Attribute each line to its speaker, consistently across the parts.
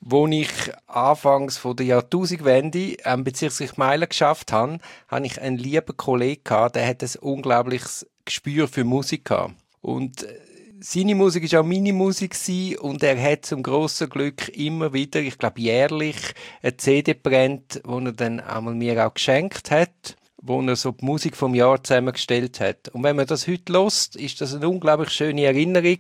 Speaker 1: Als ich anfangs von der Jahrtausendwende bezirkslich Meilen geschafft habe, hatte ich einen lieben Kollegen gehabt, der hat ein unglaubliches Gespür für Musik gehabt. Und seine Musik war auch meine Musik gewesen, und er hat zum grossen Glück immer wieder, ich glaube jährlich, eine CD brennt, die er dann einmal mir auch geschenkt hat, wo er so die Musik vom Jahr zusammengestellt hat. Und wenn man das heute hört, ist das eine unglaublich schöne Erinnerung.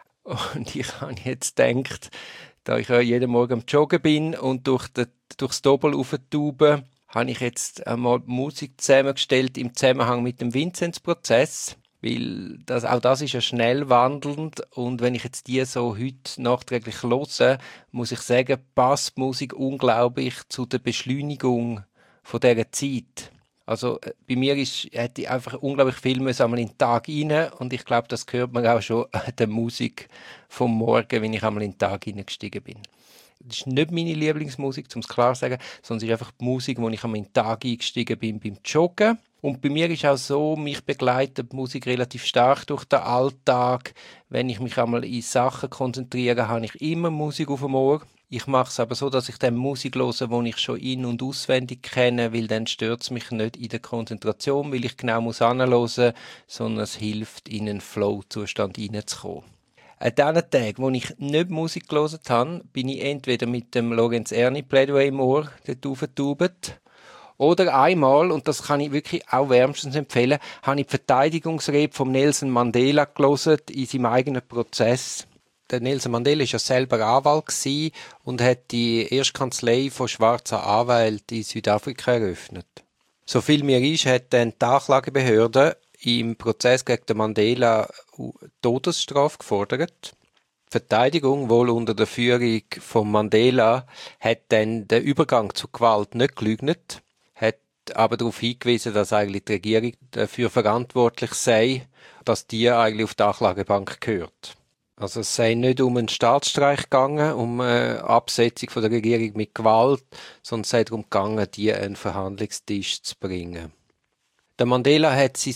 Speaker 1: Und ich habe jetzt gedacht, da ich ja jeden Morgen am Joggen bin und durchs Doppel auftuben, habe ich jetzt einmal Musik zusammengestellt im Zusammenhang mit dem Vinzenz-Prozess. Weil auch das ist ja schnell wandelnd, und wenn ich jetzt die so heute nachträglich höre, muss ich sagen, passt die Musik unglaublich zu der Beschleunigung von dieser Zeit. Also bei mir hätte ich einfach unglaublich viel einmal in den Tag rein, und ich glaube, das hört man auch schon an der Musik vom Morgen, wenn ich einmal in den Tag reingestiegen bin. Das ist nicht meine Lieblingsmusik, um es klar zu sagen, sondern es ist einfach die Musik, wo ich einmal in den Tag eingestiegen bin beim Joggen. Und bei mir ist auch so, mich begleitet die Musik relativ stark durch den Alltag. Wenn ich mich einmal in Sachen konzentriere, habe ich immer Musik auf dem Ohr. Ich mache es aber so, dass ich dann Musik höre, die ich schon in- und auswendig kenne, weil dann stört es mich nicht in der Konzentration, weil ich genau hinhören muss, sondern es hilft, in einen Flow-Zustand hineinzukommen. An den Tagen, wo ich nicht Musik gehört habe, bin ich entweder mit dem Lorenz Erni Plädoyer im Ohr dort aufgetaubt, oder einmal, und das kann ich wirklich auch wärmstens empfehlen, habe ich die Verteidigungsrede von Nelson Mandela gelesen in seinem eigenen Prozess. Der Nelson Mandela war ja selber Anwalt und hat die erste Kanzlei von schwarzen Anwälten in Südafrika eröffnet. So viel mir ist, hat dann die Anklagebehörde im Prozess gegen den Mandela Todesstrafe gefordert. Die Verteidigung, wohl unter der Führung von Mandela, hat dann den Übergang zur Gewalt nicht geleugnet, hat aber darauf hingewiesen, dass eigentlich die Regierung dafür verantwortlich sei, dass die eigentlich auf die Anklagebank gehört. Also es sei nicht um einen Staatsstreich gegangen, um eine Absetzung von der Regierung mit Gewalt, sondern es sei darum gegangen, die an einen Verhandlungstisch zu bringen. Der Mandela hat sein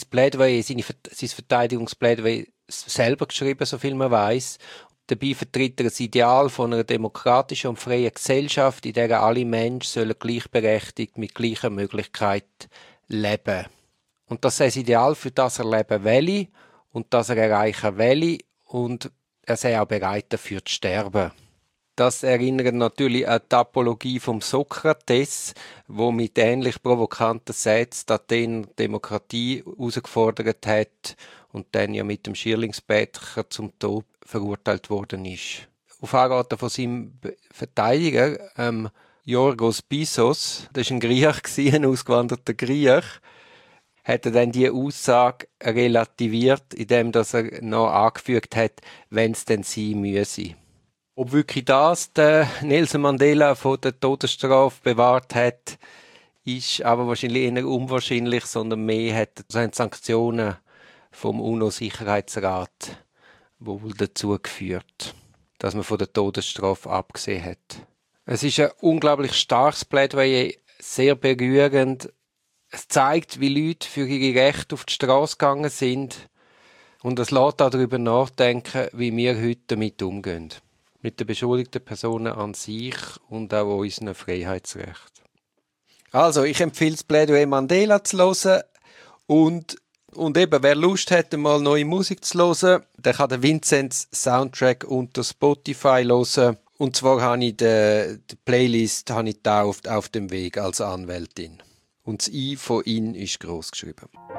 Speaker 1: Verteidigungsplädoyer selber geschrieben, so viel man weiß. Dabei vertritt er das Ideal von einer demokratischen und freien Gesellschaft, in der alle Menschen sollen gleichberechtigt mit gleicher Möglichkeit leben. Und das ist das Ideal, für das er leben will und das er erreichen will, und er sei auch bereit dafür zu sterben. Das erinnert natürlich an die Apologie vom Sokrates, wo mit ähnlich provokanten Sätzen die Athener Demokratie herausgefordert hat und dann ja mit dem Schierlingsbettcher zum Tod verurteilt worden ist. Auf Anraten von seinem Verteidiger, Yorgos Bissos, das war ein Griech, ein ausgewanderter Griech, hat er dann die Aussage relativiert, indem er noch angefügt hat, wenn es denn sein müsse. Ob wirklich das der Nelson Mandela von der Todesstrafe bewahrt hat, ist aber wahrscheinlich eher unwahrscheinlich, sondern mehr hat Sanktionen vom UNO-Sicherheitsrat wohl dazu geführt, dass man von der Todesstrafe abgesehen hat. Es ist ein unglaublich starkes Plädoyer, sehr berührend. Es zeigt, wie Leute für ihre Rechte auf die Straße gegangen sind, und es lässt auch darüber nachdenken, wie wir heute damit umgehen. Mit den beschuldigten Personen an sich und auch unseren Freiheitsrechten. Also, ich empfehle das Plädoyer Mandela zu hören, und eben, wer Lust hat, mal neue Musik zu hören, der kann den Vinzenz Soundtrack unter Spotify hören. Und zwar habe ich die Playlist getauft auf dem Weg als Anwältin. Und das I von «in» ist gross geschrieben.